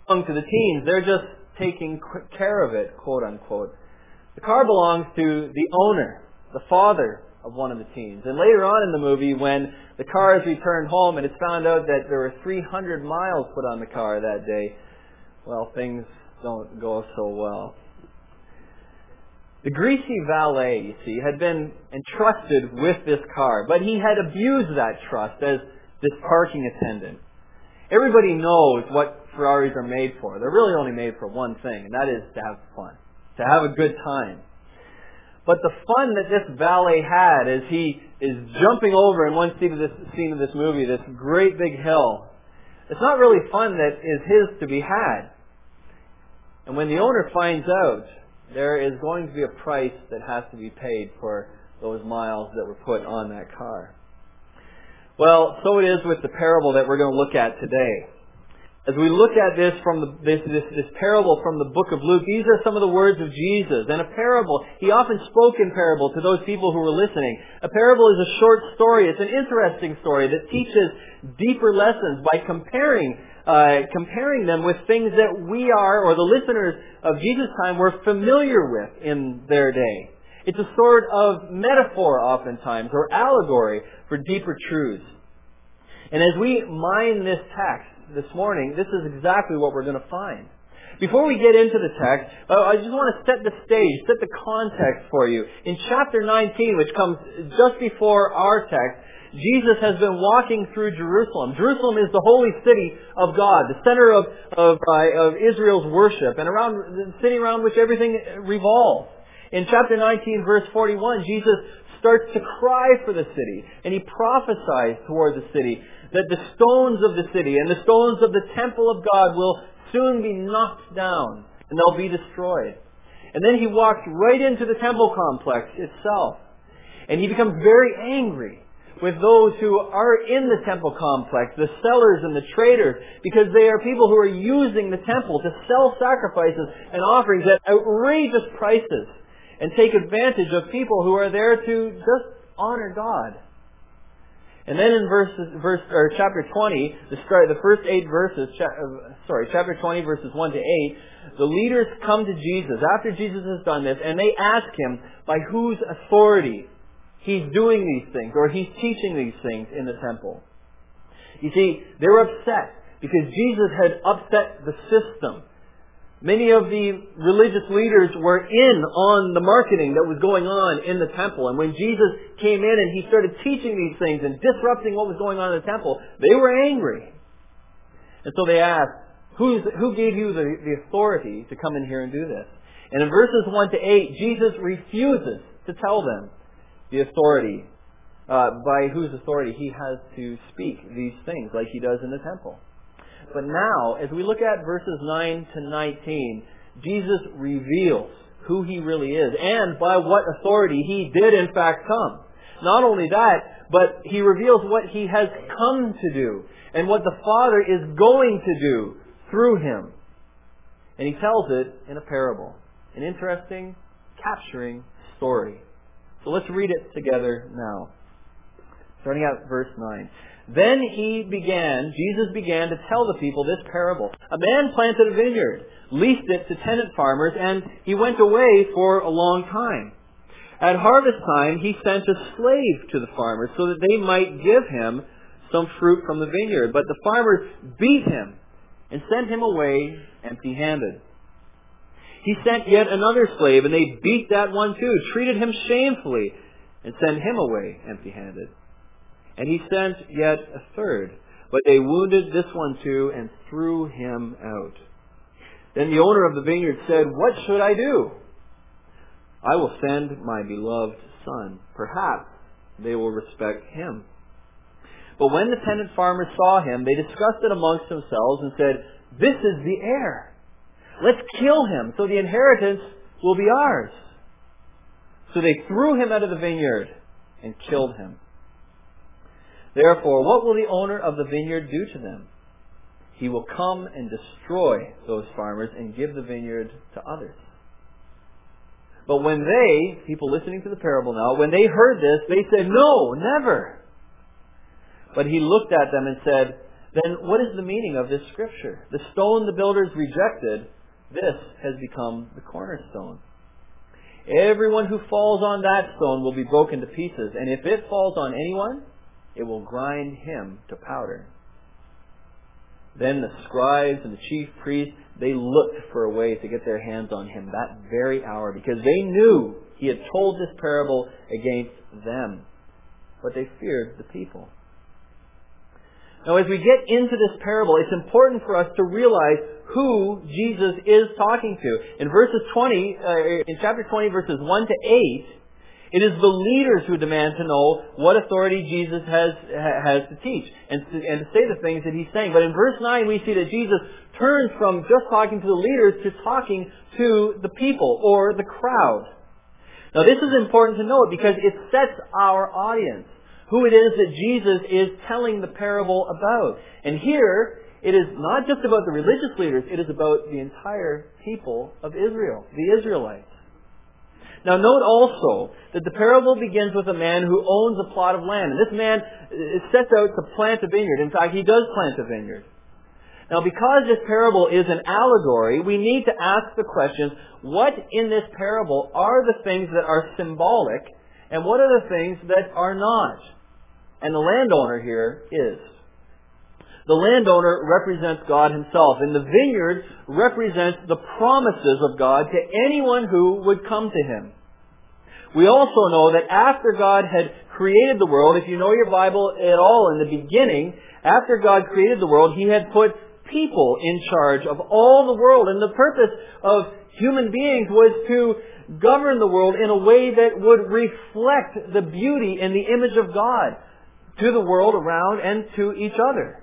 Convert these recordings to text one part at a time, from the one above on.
To the teens, they're just taking care of it, quote unquote. The car belongs to the owner, the father of one of the teens. And later on in the movie, when the car is returned home and it's found out that there were 300 miles put on the car that day, well, things don't go so well. The greasy valet, you see, had been entrusted with this car, but he had abused that trust as this parking attendant. Everybody knows what Ferraris are made for. They're really only made for one thing, and that is to have fun, to have a good time. But the fun that this valet had as he is jumping over in one scene of this movie, this great big hill, it's not really fun that is his to be had. And when the owner finds out, there is going to be a price that has to be paid for those miles that were put on that car. Well, so it is with the parable that we're going to look at today. As we look at this from this parable from the book of Luke, these are some of the words of Jesus. And a parable, he often spoke in parable to those people who were listening. A parable is a short story. It's an interesting story that teaches deeper lessons by comparing them with things that we are, or the listeners of Jesus' time, were familiar with in their day. It's a sort of metaphor oftentimes, or allegory for deeper truths. And as we mine this text this morning, this is exactly what we're going to find. Before we get into the text, I just want to set the stage, set the context for you. In chapter 19, which comes just before our text, Jesus has been walking through Jerusalem. Jerusalem is the holy city of God, the center of Israel's worship, and the city around which everything revolves. In chapter 19, verse 41, Jesus starts to cry for the city, and he prophesies toward the city that the stones of the city and the stones of the temple of God will soon be knocked down, and they'll be destroyed. And then he walks right into the temple complex itself, and he becomes very angry with those who are in the temple complex, the sellers and the traders, because they are people who are using the temple to sell sacrifices and offerings at outrageous prices and take advantage of people who are there to just honor God. And then in chapter 20, the first 8 verses, chapter 20, verses 1 to 8, the leaders come to Jesus after Jesus has done this, and they ask him by whose authority he's doing these things, or he's teaching these things in the temple. You see, they were upset because Jesus had upset the system. Many of the religious leaders were in on the marketing that was going on in the temple. And when Jesus came in and he started teaching these things and disrupting what was going on in the temple, they were angry. And so they asked, who gave you the authority to come in here and do this? And in verses 1 to 8, Jesus refuses to tell them the authority, by whose authority he has to speak these things like he does in the temple. But now, as we look at verses 9 to 19, Jesus reveals who he really is and by what authority he did in fact come. Not only that, but he reveals what he has come to do and what the Father is going to do through him. And he tells it in a parable, an interesting, capturing story. So let's read it together now. Starting at verse 9. Then Jesus began to tell the people this parable. A man planted a vineyard, leased it to tenant farmers, and he went away for a long time. At harvest time, he sent a slave to the farmers so that they might give him some fruit from the vineyard. But the farmers beat him and sent him away empty-handed. He sent yet another slave, and they beat that one too, treated him shamefully, and sent him away empty-handed. And he sent yet a third, but they wounded this one too and threw him out. Then the owner of the vineyard said, "What should I do? I will send my beloved son. Perhaps they will respect him." But when the tenant farmers saw him, they discussed it amongst themselves and said, "This is the heir. Let's kill him so the inheritance will be ours." So they threw him out of the vineyard and killed him. Therefore, what will the owner of the vineyard do to them? He will come and destroy those farmers and give the vineyard to others. But when people listening to the parable now, when they heard this, they said, "No, never." But he looked at them and said, then what is the meaning of this scripture? The stone the builders rejected, this has become the cornerstone. Everyone who falls on that stone will be broken to pieces, and if it falls on anyone, it will grind him to powder. Then the scribes and the chief priests, they looked for a way to get their hands on him that very hour, because they knew he had told this parable against them. But they feared the people. Now, as we get into this parable, it's important for us to realize who Jesus is talking to. In in chapter 20, verses 1 to 8, it is the leaders who demand to know what authority Jesus has to teach and to say the things that he's saying. But in verse 9, we see that Jesus turns from just talking to the leaders to talking to the people or the crowd. Now, this is important to note because it sets our audience, who it is that Jesus is telling the parable about. And here, it is not just about the religious leaders, it is about the entire people of Israel, the Israelites. Now note also that the parable begins with a man who owns a plot of land. And this man sets out to plant a vineyard. In fact, he does plant a vineyard. Now because this parable is an allegory, we need to ask the question, what in this parable are the things that are symbolic and what are the things that are not? And the landowner here is. The landowner represents God himself, and the vineyard represents the promises of God to anyone who would come to him. We also know that after God had created the world, if you know your Bible at all in the beginning, after God created the world, he had put people in charge of all the world, and the purpose of human beings was to govern the world in a way that would reflect the beauty and the image of God to the world around and to each other.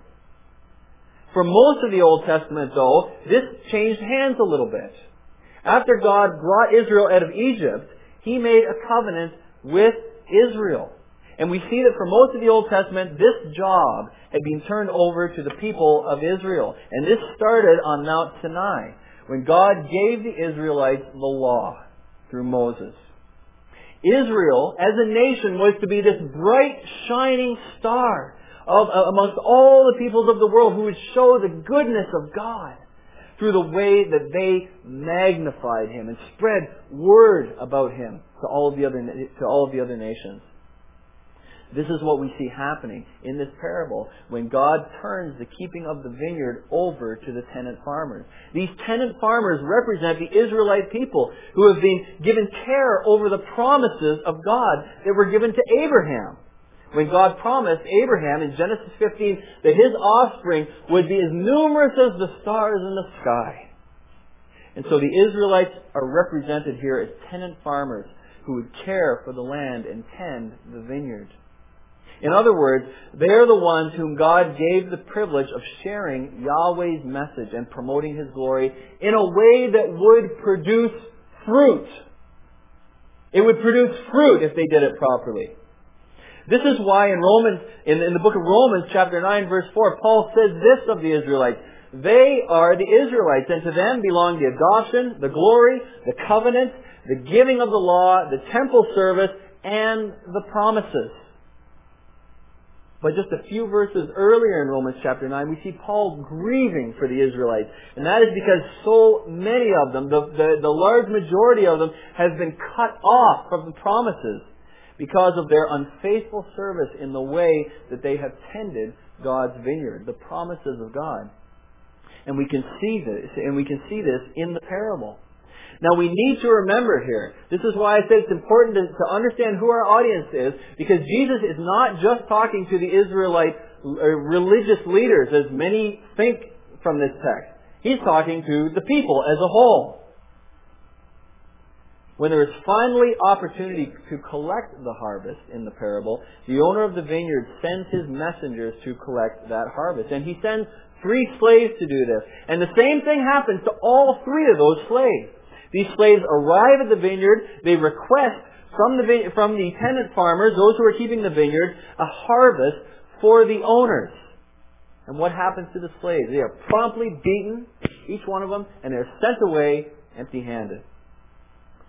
For most of the Old Testament, though, this changed hands a little bit. After God brought Israel out of Egypt, he made a covenant with Israel. And we see that for most of the Old Testament, this job had been turned over to the people of Israel. And this started on Mount Sinai, when God gave the Israelites the law through Moses. Israel, as a nation, was to be this bright, shining star amongst all the peoples of the world who would show the goodness of God through the way that they magnified him and spread word about him to all of the other nations. This is what we see happening in this parable when God turns the keeping of the vineyard over to the tenant farmers. These tenant farmers represent the Israelite people who have been given care over the promises of God that were given to Abraham. When God promised Abraham in Genesis 15 that his offspring would be as numerous as the stars in the sky. And so the Israelites are represented here as tenant farmers who would care for the land and tend the vineyard. In other words, they are the ones whom God gave the privilege of sharing Yahweh's message and promoting His glory in a way that would produce fruit. It would produce fruit if they did it properly. This is why in the book of Romans, chapter 9, verse 4, Paul says this of the Israelites. They are the Israelites, and to them belong the adoption, the glory, the covenant, the giving of the law, the temple service, and the promises. But just a few verses earlier in Romans chapter 9, we see Paul grieving for the Israelites. And that is because so many of them, the large majority of them, have been cut off from the promises because of their unfaithful service in the way that they have tended God's vineyard, the promises of God. And we can see this in the parable. Now we need to remember here, this is why I say it's important to understand who our audience is, because Jesus is not just talking to the Israelite religious leaders, as many think from this text. He's talking to the people as a whole. When there is finally opportunity to collect the harvest in the parable, the owner of the vineyard sends his messengers to collect that harvest. And he sends 3 slaves to do this. And the same thing happens to all 3 of those slaves. These slaves arrive at the vineyard. They request from the tenant farmers, those who are keeping the vineyard, a harvest for the owners. And what happens to the slaves? They are promptly beaten, each one of them, and they're sent away empty-handed.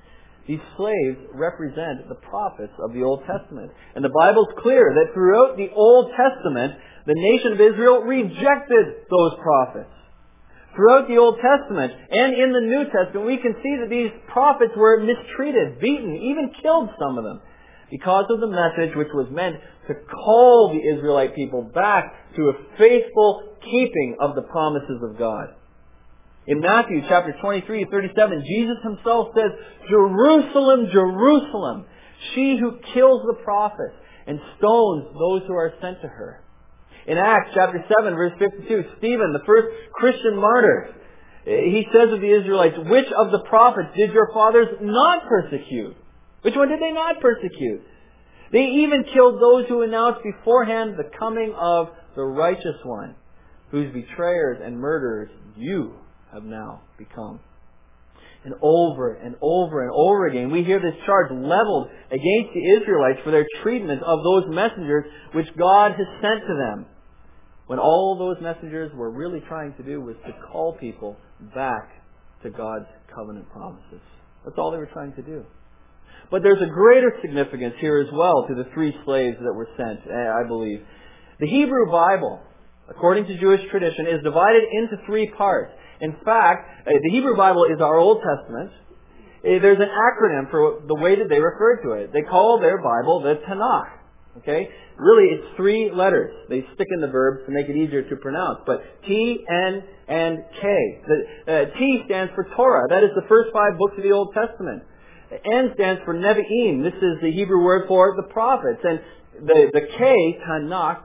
These slaves represent the prophets of the Old Testament. And the Bible's clear that throughout the Old Testament, the nation of Israel rejected those prophets. Throughout the Old Testament and in the New Testament, we can see that these prophets were mistreated, beaten, even killed some of them, because of the message which was meant to call the Israelite people back to a faithful keeping of the promises of God. In Matthew chapter 23:37, Jesus himself says, "Jerusalem, Jerusalem, she who kills the prophets and stones those who are sent to her." In Acts chapter 7 verse 52, Stephen, the first Christian martyr, he says of the Israelites, "Which of the prophets did your fathers not persecute?" Which one did they not persecute? They even killed those who announced beforehand the coming of the righteous one, whose betrayers and murderers you have now become. And over and over and over again, we hear this charge leveled against the Israelites for their treatment of those messengers which God has sent to them, when all those messengers were really trying to do was to call people back to God's covenant promises. That's all they were trying to do. But there's a greater significance here as well to the three slaves that were sent, I believe. The Hebrew Bible, according to Jewish tradition, is divided into three parts. In fact, the Hebrew Bible is our Old Testament. There's an acronym for the way that they refer to it. They call their Bible the Tanakh. Okay? Really, it's three letters. They stick in the verbs to make it easier to pronounce. But T, N, and K. The T stands for Torah. That is the first 5 books of the Old Testament. N stands for Nevi'im. This is the Hebrew word for the prophets. And the K, Tanakh,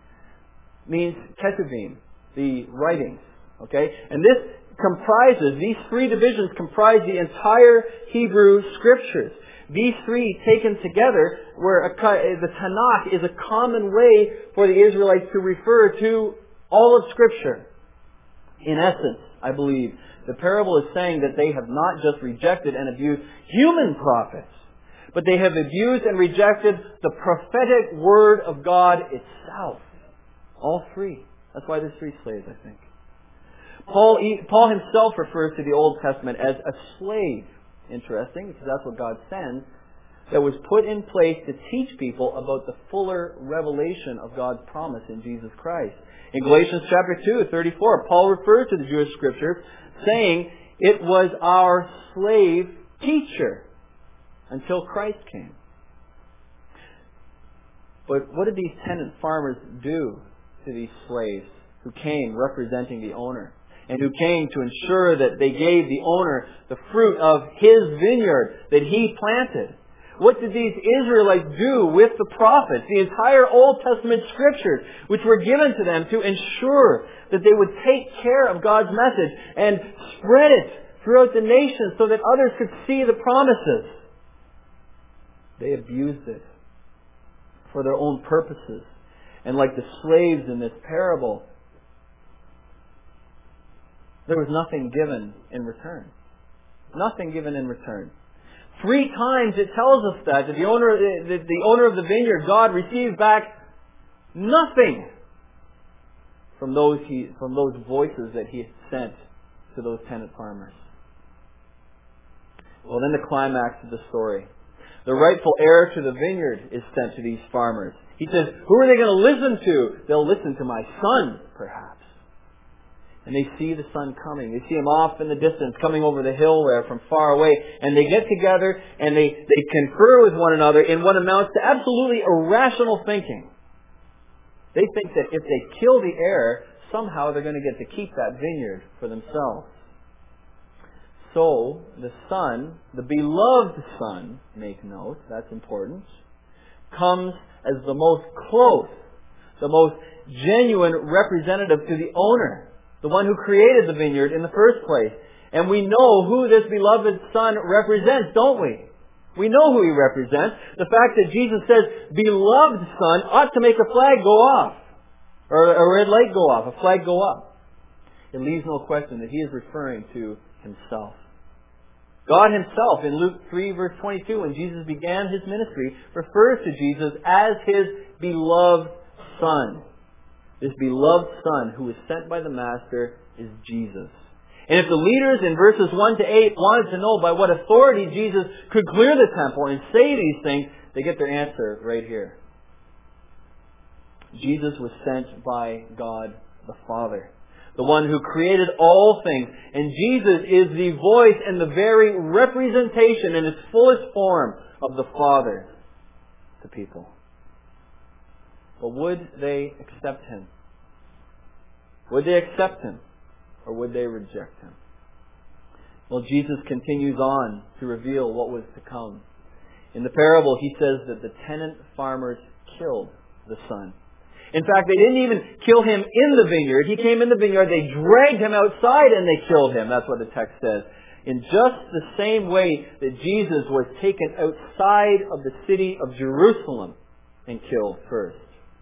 means Ketuvim, the writings. Okay? And these three divisions comprise the entire Hebrew Scriptures. These three taken together, the Tanakh is a common way for the Israelites to refer to all of Scripture. In essence, I believe, the parable is saying that they have not just rejected and abused human prophets, but they have abused and rejected the prophetic word of God itself. All three. That's why there's three slaves, I think. Paul himself refers to the Old Testament as a slave. Interesting, because that's what God sends, that was put in place to teach people about the fuller revelation of God's promise in Jesus Christ. In Galatians chapter 2:34, Paul refers to the Jewish Scriptures, saying it was our slave teacher until Christ came. But what did these tenant farmers do to these slaves who came representing the owner, and who came to ensure that they gave the owner the fruit of his vineyard that he planted? What did these Israelites do with the prophets, the entire Old Testament Scriptures, which were given to them to ensure that they would take care of God's message and spread it throughout the nation so that others could see the promises? They abused it for their own purposes. And like the slaves in this parable, there was nothing given in return. Nothing given in return. 3 times it tells us that the owner of the vineyard, God, received back nothing from those voices that he had sent to those tenant farmers. Well, then the climax of the story. The rightful heir to the vineyard is sent to these farmers. He says, who are they going to listen to? They'll listen to my son, perhaps. And they see the son coming. They see him off in the distance, coming over the hill there from far away. And they get together and they confer with one another in what amounts to absolutely irrational thinking. They think that if they kill the heir, somehow they're going to get to keep that vineyard for themselves. So, the son, the beloved son, make note, that's important, comes as the most close, the most genuine representative to the owner, the one who created the vineyard in the first place. And we know who this beloved son represents, don't we? We know who he represents. The fact that Jesus says, beloved son, ought to make a flag go off. Or a red light go off, a flag go up. It leaves no question that he is referring to himself. God himself, in Luke 3 verse 22, when Jesus began his ministry, refers to Jesus as his beloved son. This beloved son who was sent by the Master is Jesus. And if the leaders in verses 1 to 8 wanted to know by what authority Jesus could clear the temple and say these things, they get their answer right here. Jesus was sent by God the Father, the one who created all things. And Jesus is the voice and the very representation in its fullest form of the Father to people. But would they accept Him? Would they accept Him? Or would they reject Him? Well, Jesus continues on to reveal what was to come. In the parable, He says that the tenant farmers killed the son. In fact, they didn't even kill Him in the vineyard. He came in the vineyard, they dragged Him outside and they killed Him. That's what the text says. In just the same way that Jesus was taken outside of the city of Jerusalem and killed first.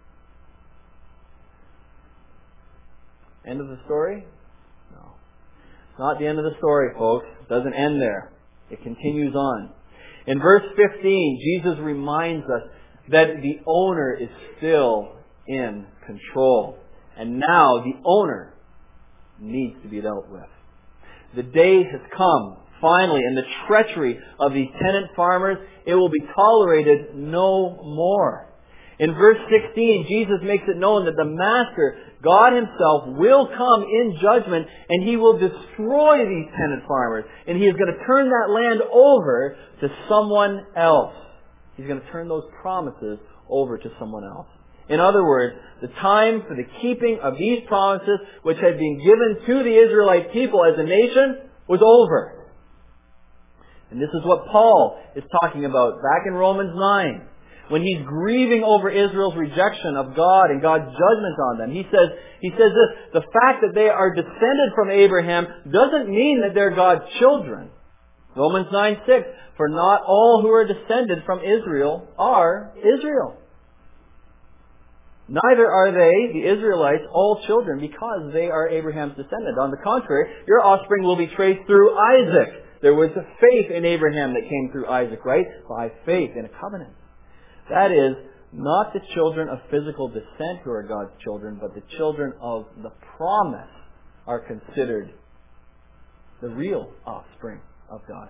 End of the story? No. It's not the end of the story, folks. It doesn't end there. It continues on. In verse 15, Jesus reminds us that the owner is still in control. And now the owner needs to be dealt with. The day has come, finally, and the treachery of these tenant farmers, it will be tolerated no more. In verse 16, Jesus makes it known that the Master, God Himself, will come in judgment and He will destroy these tenant farmers. And He is going to turn that land over to someone else. He's going to turn those promises over to someone else. In other words, the time for the keeping of these promises, which had been given to the Israelite people as a nation, was over. And this is what Paul is talking about back in Romans 9. When he's grieving over Israel's rejection of God and God's judgment on them. He says this, the fact that they are descended from Abraham doesn't mean that they're God's children. Romans 9:6, for not all who are descended from Israel are Israel. Neither are they, the Israelites, all children because they are Abraham's descendant. On the contrary, your offspring will be traced through Isaac. There was a faith in Abraham that came through Isaac, right? By faith in a covenant. That is, not the children of physical descent who are God's children, but the children of the promise are considered the real offspring of God.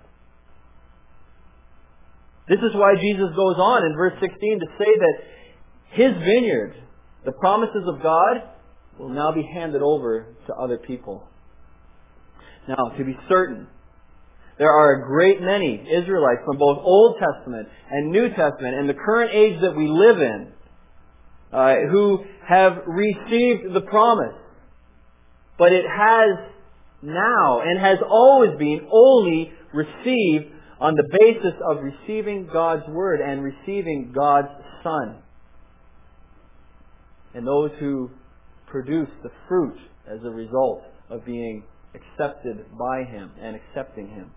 This is why Jesus goes on in verse 16 to say that His vineyard, the promises of God, will now be handed over to other people. Now, to be certain, there are a great many Israelites from both Old Testament and New Testament and the current age that we live in who have received the promise. But it has now and has always been only received on the basis of receiving God's Word and receiving God's Son. And those who produce the fruit as a result of being accepted by Him and accepting Him.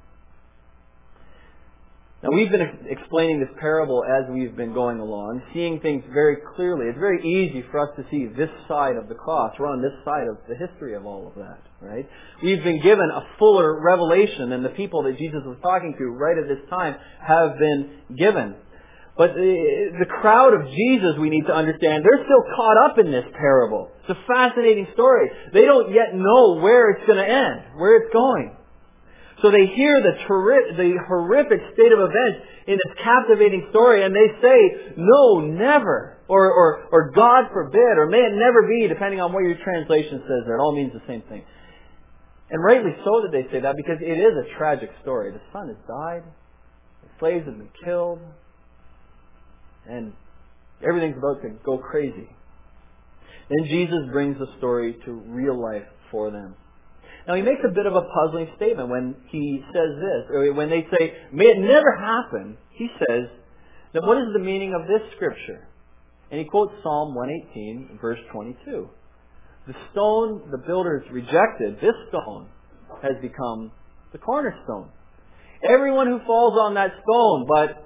Now, we've been explaining this parable as we've been going along, seeing things very clearly. It's very easy for us to see this side of the cross. We're on this side of the history of all of that, right? We've been given a fuller revelation than the people that Jesus was talking to right at this time have been given. But the crowd of Jesus, we need to understand, they're still caught up in this parable. It's a fascinating story. They don't yet know where it's going to end, where it's going. So they hear the horrific state of events in this captivating story and they say, no, never, or God forbid, or may it never be, depending on what your translation says there. It all means the same thing. And rightly so that they say that, because it is a tragic story. The son has died, the slaves have been killed, and everything's about to go crazy. Then Jesus brings the story to real life for them. Now, He makes a bit of a puzzling statement when He says this. Or when they say, may it never happen, He says, then what is the meaning of this scripture? And He quotes Psalm 118, verse 22. The stone the builders rejected, this stone, has become the cornerstone. Everyone who falls on that stone,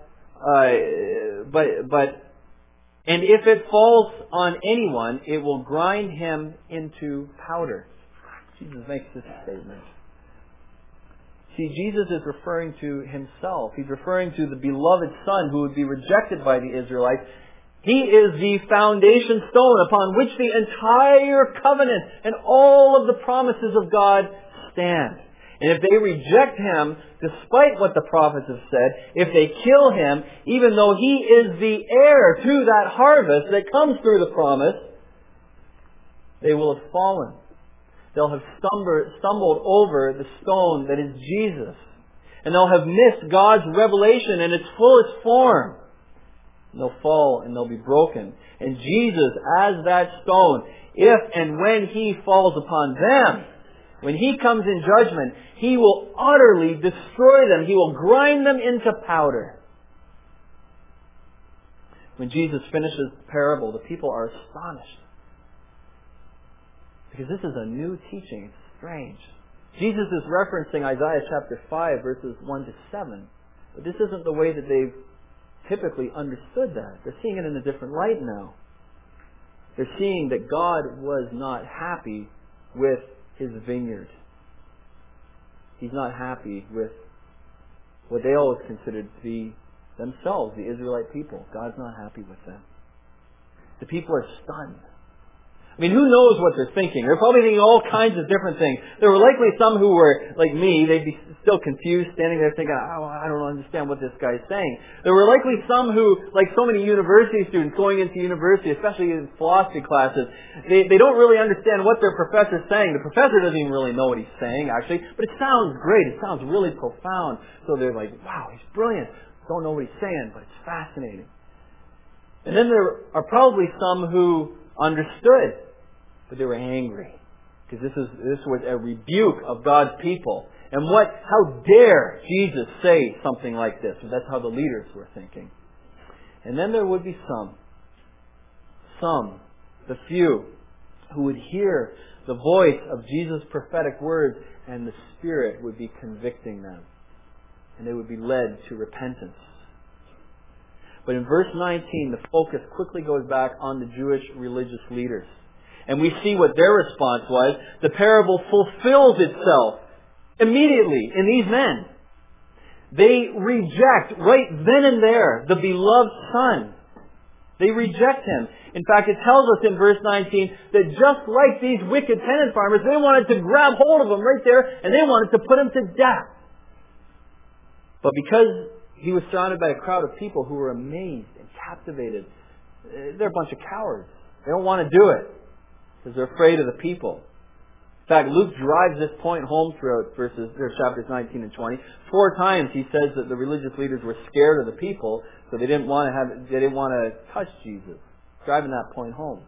and if it falls on anyone, it will grind him into powder. Jesus makes this statement. See, Jesus is referring to Himself. He's referring to the beloved Son who would be rejected by the Israelites. He is the foundation stone upon which the entire covenant and all of the promises of God stand. And if they reject Him, despite what the prophets have said, if they kill Him, even though He is the heir to that harvest that comes through the promise, they will have fallen. They'll have stumbled over the stone that is Jesus. And they'll have missed God's revelation in its fullest form. And they'll fall and they'll be broken. And Jesus, as that stone, if and when He falls upon them, when He comes in judgment, He will utterly destroy them. He will grind them into powder. When Jesus finishes the parable, the people are astonished. Because this is a new teaching. It's strange. Jesus is referencing Isaiah chapter 5, verses 1 to 7. But this isn't the way that they've typically understood that. They're seeing it in a different light now. They're seeing that God was not happy with His vineyard. He's not happy with what they always considered to be themselves, the Israelite people. God's not happy with them. The people are stunned. I mean, who knows what they're thinking? They're probably thinking all kinds of different things. There were likely some who were, like me, they'd be still confused, standing there thinking, oh, I don't understand what this guy's saying. There were likely some who, like so many university students going into university, especially in philosophy classes, they don't really understand what their professor's saying. The professor doesn't even really know what he's saying, actually, but it sounds great. It sounds really profound. So they're like, wow, he's brilliant. Don't know what he's saying, but it's fascinating. And then there are probably some who understood, but they were angry because this was a rebuke of God's people. And how dare Jesus say something like this? That's how the leaders were thinking. And then there would be the few, who would hear the voice of Jesus' prophetic words, and the Spirit would be convicting them, and they would be led to repentance. But in verse 19, the focus quickly goes back on the Jewish religious leaders. And we see what their response was. The parable fulfills itself immediately in these men. They reject right then and there the beloved Son. They reject Him. In fact, it tells us in verse 19 that just like these wicked tenant farmers, they wanted to grab hold of Him right there and they wanted to put Him to death. But because He was surrounded by a crowd of people who were amazed and captivated, they're a bunch of cowards. They don't want to do it because they're afraid of the people. In fact, Luke drives this point home throughout chapters 19 and 20. 4 times he says that the religious leaders were scared of the people, so they didn't want to touch Jesus. Driving that point home.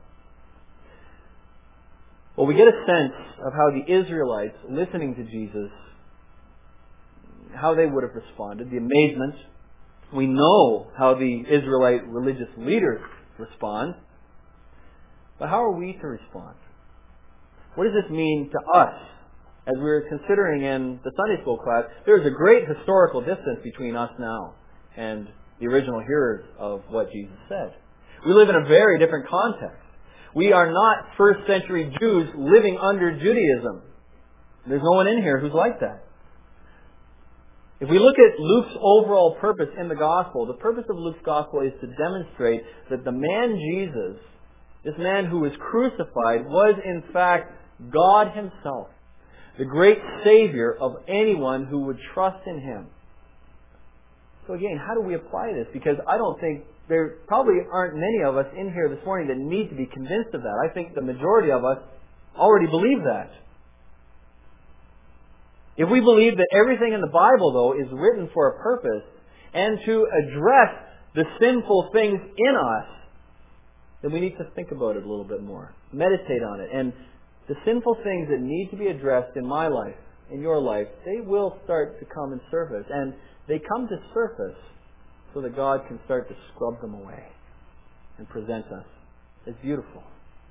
Well, we get a sense of how the Israelites, listening to Jesus, how they would have responded, the amazement. We know how the Israelite religious leaders respond. But how are we to respond? What does this mean to us? As we were considering in the Sunday school class, there's a great historical distance between us now and the original hearers of what Jesus said. We live in a very different context. We are not first century Jews living under Judaism. There's no one in here who's like that. If we look at Luke's overall purpose in the Gospel, the purpose of Luke's Gospel is to demonstrate that the man Jesus, this man who was crucified, was in fact God Himself, the great Savior of anyone who would trust in Him. So again, how do we apply this? Because I don't think there probably aren't many of us in here this morning that need to be convinced of that. I think the majority of us already believe that. If we believe that everything in the Bible, though, is written for a purpose and to address the sinful things in us, then we need to think about it a little bit more. Meditate on it. And the sinful things that need to be addressed in my life, in your life, they will start to come and surface. And they come to surface so that God can start to scrub them away and present us as beautiful.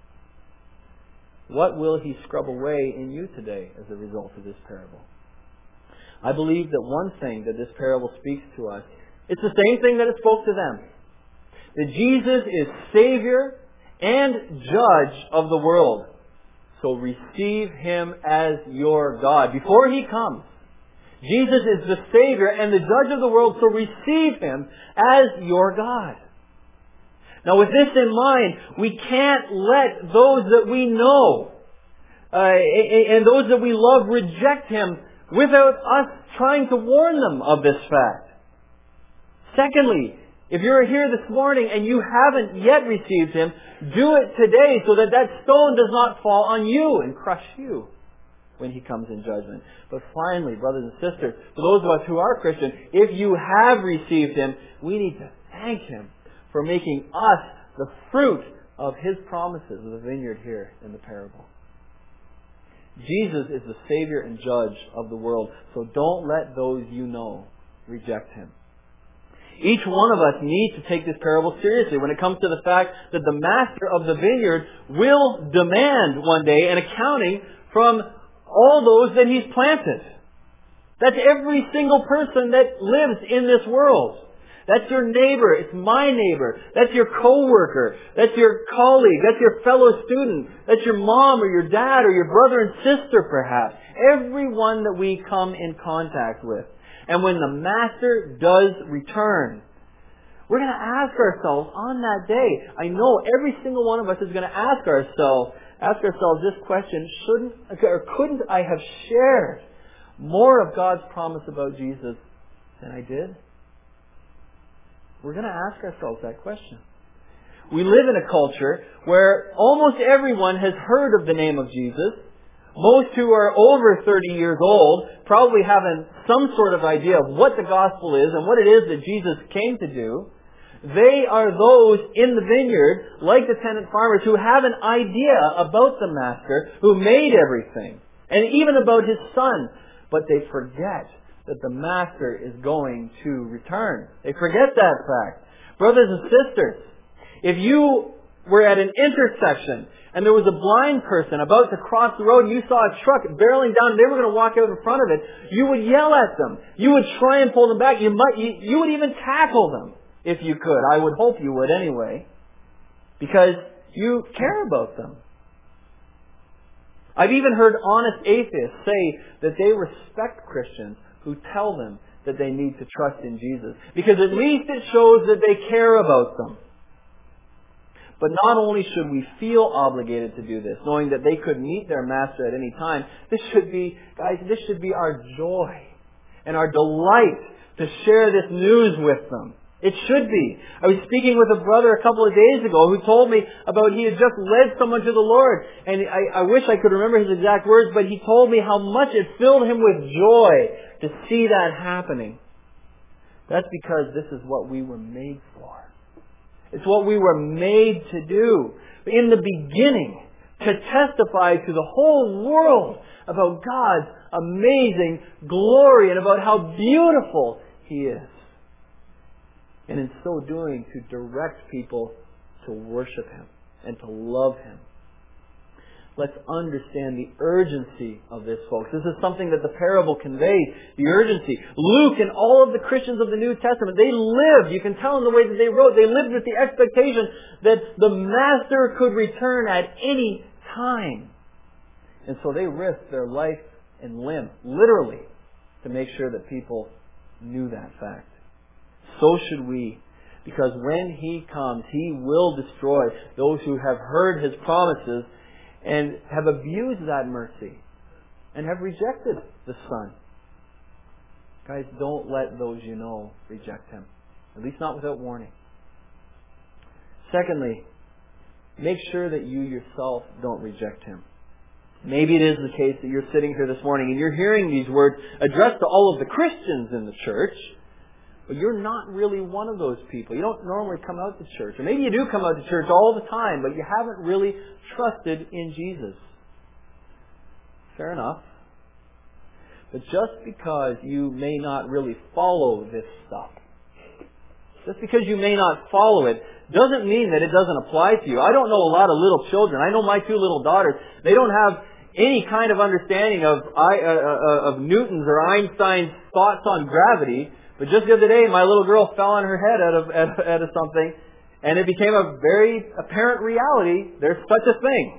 What will He scrub away in you today as a result of this parable? I believe that one thing that this parable speaks to us, it's the same thing that it spoke to them. That Jesus is Savior and Judge of the world. So receive Him as your God. Before He comes, Jesus is the Savior and the Judge of the world, so receive Him as your God. Now with this in mind, we can't let those that we know and those that we love reject Him without us trying to warn them of this fact. Secondly, if you're here this morning and you haven't yet received Him, do it today so that that stone does not fall on you and crush you when He comes in judgment. But finally, brothers and sisters, for those of us who are Christian, if you have received Him, we need to thank Him for making us the fruit of His promises of the vineyard here in the parable. Jesus is the Savior and Judge of the world, so don't let those you know reject Him. Each one of us needs to take this parable seriously when it comes to the fact that the master of the vineyard will demand one day an accounting from all those that He's planted. That's every single person that lives in this world. That's your neighbor. It's my neighbor. That's your coworker. That's your colleague. That's your fellow student. That's your mom or your dad or your brother and sister perhaps. Everyone that we come in contact with. And when the Master does return, we're going to ask ourselves on that day. I know every single one of us is going to ask ourselves this question: couldn't I have shared more of God's promise about Jesus than I did? We're going to ask ourselves that question. We live in a culture where almost everyone has heard of the name of Jesus. Most who are over 30 years old probably have some sort of idea of what the gospel is and what it is that Jesus came to do. They are those in the vineyard, like the tenant farmers, who have an idea about the Master who made everything, and even about His Son. But they forget that the Master is going to return. They forget that fact. Brothers and sisters, if you were at an intersection and there was a blind person about to cross the road and you saw a truck barreling down and they were going to walk out in front of it, you would yell at them. You would try and pull them back. You would even tackle them if you could. I would hope you would anyway, because you care about them. I've even heard honest atheists say that they respect Christians who tell them that they need to trust in Jesus, because at least it shows that they care about them. But not only should we feel obligated to do this, knowing that they could meet their Master at any time, this should be our joy and our delight to share this news with them. It should be. I was speaking with a brother a couple of days ago who told me about he had just led someone to the Lord. And I wish I could remember his exact words, but he told me how much it filled him with joy to see that happening. That's because this is what we were made for. It's what we were made to do. In the beginning, to testify to the whole world about God's amazing glory and about how beautiful He is. And in so doing, to direct people to worship Him and to love Him. Let's understand the urgency of this, folks. This is something that the parable conveys, the urgency. Luke and all of the Christians of the New Testament, they lived, you can tell in the way that they wrote, they lived with the expectation that the Master could return at any time. And so they risked their life and limb, literally, to make sure that people knew that fact. So should we. Because when He comes, He will destroy those who have heard His promises and have abused that mercy and have rejected the Son. Guys, don't let those you know reject Him. At least not without warning. Secondly, make sure that you yourself don't reject Him. Maybe it is the case that you're sitting here this morning and you're hearing these words addressed to all of the Christians in the church, but you're not really one of those people. You don't normally come out to church. Or maybe you do come out to church all the time, but you haven't really trusted in Jesus. Fair enough. But just because you may not really follow this stuff, just because you may not follow it, doesn't mean that it doesn't apply to you. I don't know a lot of little children. I know my 2 little daughters. They don't have any kind of understanding of Newton's or Einstein's thoughts on gravity. But just the other day, my little girl fell on her head out of something, and it became a very apparent reality. There's such a thing.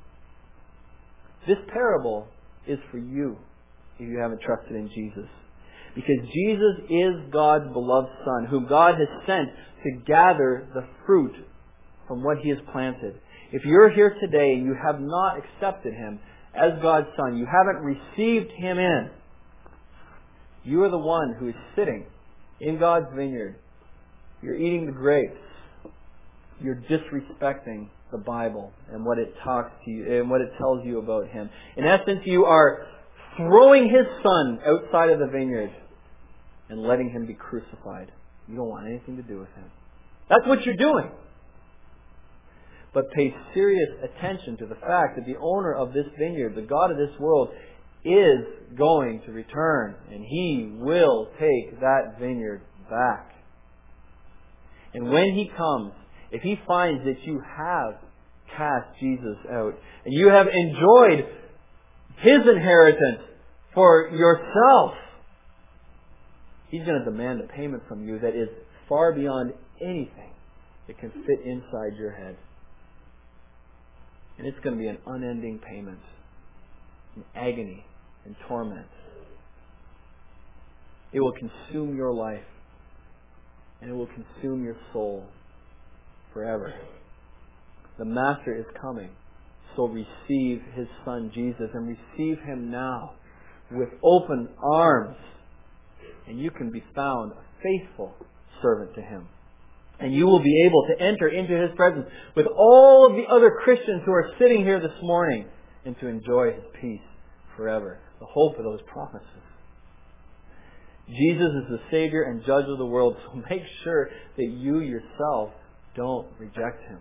This parable is for you if you haven't trusted in Jesus. Because Jesus is God's beloved Son, whom God has sent to gather the fruit from what He has planted. If you're here today and you have not accepted Him as God's son, you haven't received Him in, you are the one who is sitting in God's vineyard. You're eating the grapes. You're disrespecting the Bible and what it talks to you and what it tells you about Him. In essence, you are throwing His Son outside of the vineyard and letting Him be crucified. You don't want anything to do with Him. That's what you're doing. But pay serious attention to the fact that the owner of this vineyard, the God of this world, is going to return, and He will take that vineyard back. And when He comes, if He finds that you have cast Jesus out, and you have enjoyed His inheritance for yourself, He's going to demand a payment from you that is far beyond anything that can fit inside your head. And it's going to be an unending payment, an agony and torment. It will consume your life, and it will consume your soul forever. The Master is coming, so receive His Son Jesus, and receive Him now with open arms, and you can be found a faithful servant to Him. And you will be able to enter into His presence with all of the other Christians who are sitting here this morning, and to enjoy His peace forever. The hope of those promises. Jesus is the Savior and Judge of the world, so make sure that you yourself don't reject Him.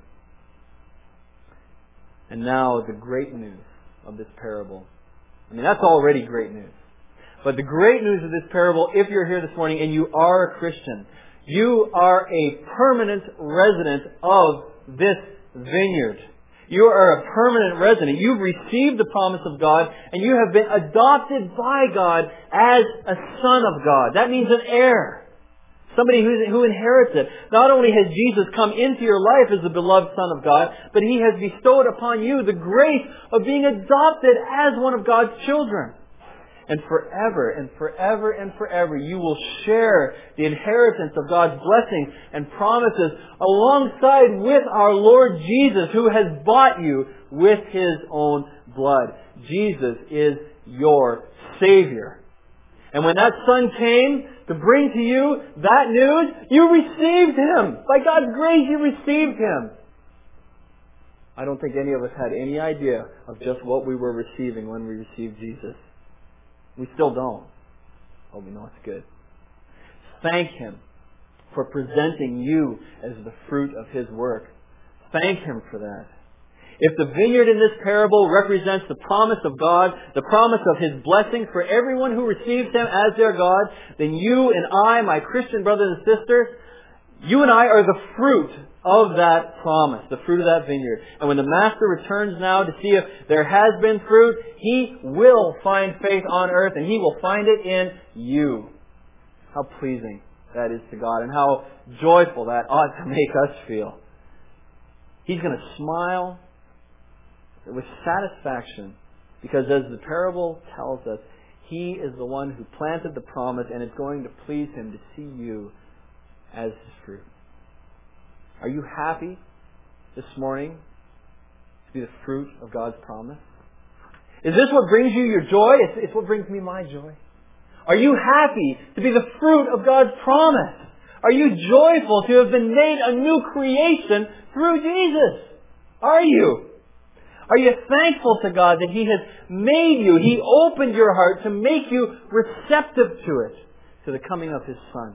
And now the great news of this parable. I mean, that's already great news. But the great news of this parable, if you're here this morning and you are a Christian, you are a permanent resident of this vineyard. You are a permanent resident. You've received the promise of God, and you have been adopted by God as a son of God. That means an heir. Somebody who inherits it. Not only has Jesus come into your life as the beloved Son of God, but He has bestowed upon you the grace of being adopted as one of God's children. And forever and forever and forever you will share the inheritance of God's blessings and promises alongside with our Lord Jesus, who has bought you with His own blood. Jesus is your Savior. And when that Son came to bring to you that news, you received Him. By God's grace, you received Him. I don't think any of us had any idea of just what we were receiving when we received Jesus. We still don't. Oh, we know it's good. Thank Him for presenting you as the fruit of His work. Thank Him for that. If the vineyard in this parable represents the promise of God, the promise of His blessing for everyone who receives Him as their God, then you and I, my Christian brothers and sisters, you and I are the fruit of that promise, the fruit of that vineyard. And when the Master returns now to see if there has been fruit, He will find faith on earth, and He will find it in you. How pleasing that is to God, and how joyful that ought to make us feel. He's going to smile with satisfaction, because as the parable tells us, He is the one who planted the promise, and it's going to please Him to see you as His fruit. Are you happy this morning to be the fruit of God's promise? Is this what brings you your joy? It's what brings me my joy. Are you happy to be the fruit of God's promise? Are you joyful to have been made a new creation through Jesus? Are you? Are you thankful to God that He has made you? He opened your heart to make you receptive to it, to the coming of His Son.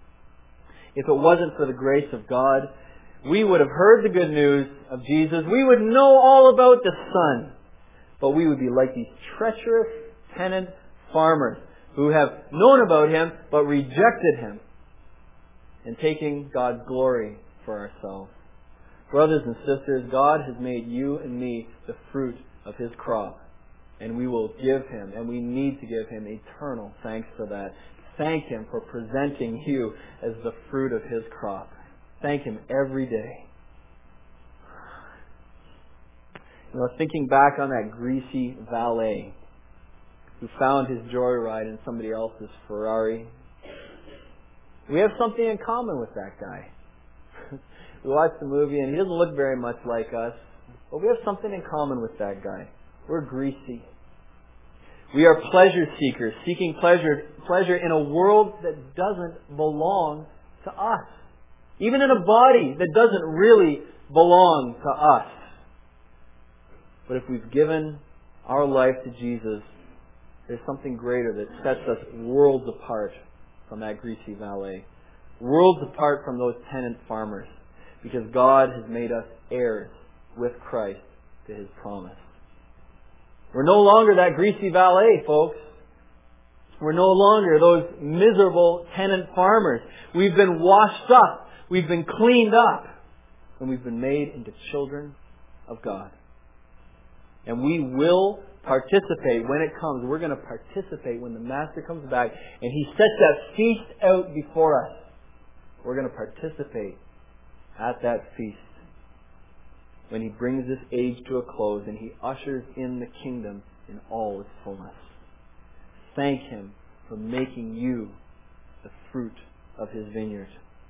If it wasn't for the grace of God, we would have heard the good news of Jesus. We would know all about the Son. But we would be like these treacherous tenant farmers who have known about Him but rejected Him and taking God's glory for ourselves. Brothers and sisters, God has made you and me the fruit of His crop. And we will give Him, and we need to give Him eternal thanks for that. Thank Him for presenting you as the fruit of His crop. Thank Him every day. You know, thinking back on that greasy valet who found his joyride in somebody else's Ferrari, we have something in common with that guy. We watched the movie and he doesn't look very much like us, but we have something in common with that guy. We're greasy. We are pleasure seekers, seeking pleasure in a world that doesn't belong to us. Even in a body that doesn't really belong to us. But if we've given our life to Jesus, there's something greater that sets us worlds apart from that greasy valet. Worlds apart from those tenant farmers. Because God has made us heirs with Christ to His promise. We're no longer that greasy valet, folks. We're no longer those miserable tenant farmers. We've been washed up. We've been cleaned up. And we've been made into children of God. And we will participate when it comes. We're going to participate when the Master comes back and He sets that feast out before us. We're going to participate at that feast when He brings this age to a close and He ushers in the kingdom in all its fullness. Thank Him for making you the fruit of His vineyard.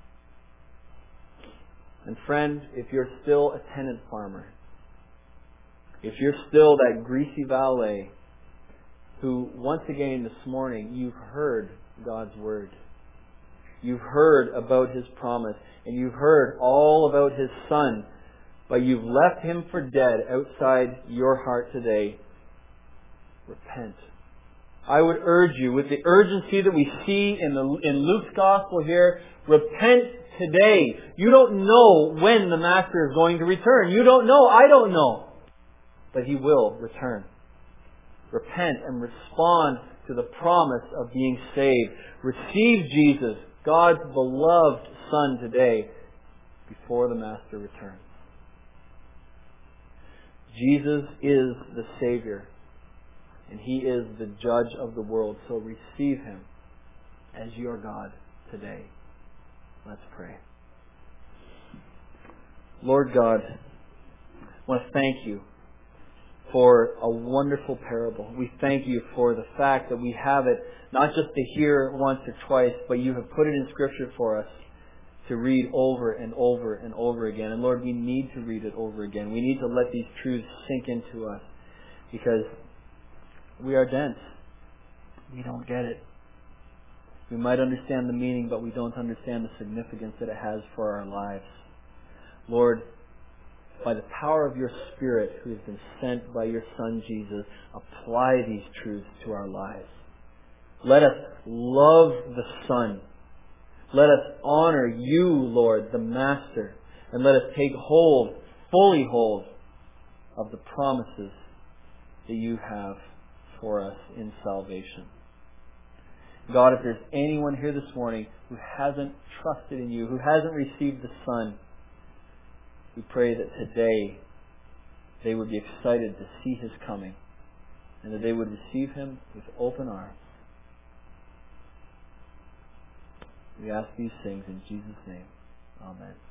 And friend, if you're still a tenant farmer, if you're still that greasy valet who, once again this morning, you've heard God's Word. You've heard about His promise, and you've heard all about His Son, but you've left Him for dead outside your heart today, repent. I would urge you, with the urgency that we see in Luke's Gospel here, repent today. You don't know when the Master is going to return. You don't know. I don't know. But He will return. Repent and respond to the promise of being saved. Receive Jesus, God's beloved Son, today before the Master returns. Jesus is the Savior, and He is the Judge of the world. So receive Him as your God today. Let's pray. Lord God, I want to thank You for a wonderful parable. We thank You for the fact that we have it not just to hear once or twice, but You have put it in Scripture for us to read over and over and over again. And Lord, we need to read it over again. We need to let these truths sink into us because we are dense. We don't get it. We might understand the meaning, but we don't understand the significance that it has for our lives. Lord, by the power of Your Spirit, who has been sent by Your Son Jesus, apply these truths to our lives. Let us love the Son. Let us honor You, Lord, the Master. And let us take hold, fully hold, of the promises that You have for us in salvation. God, if there's anyone here this morning who hasn't trusted in You, who hasn't received the Son, we pray that today they would be excited to see His coming and that they would receive Him with open arms. We ask these things in Jesus' name. Amen.